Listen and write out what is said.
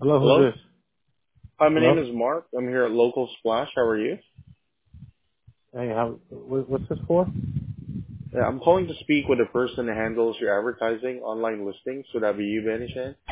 Hello, Hello. who's this? Hi, my name Hello? is Mark. I'm here at Local Splash. How are you? Hey, what's this for? Yeah, I'm calling to speak with the person that handles your advertising online listings. Would that be you, by any chance?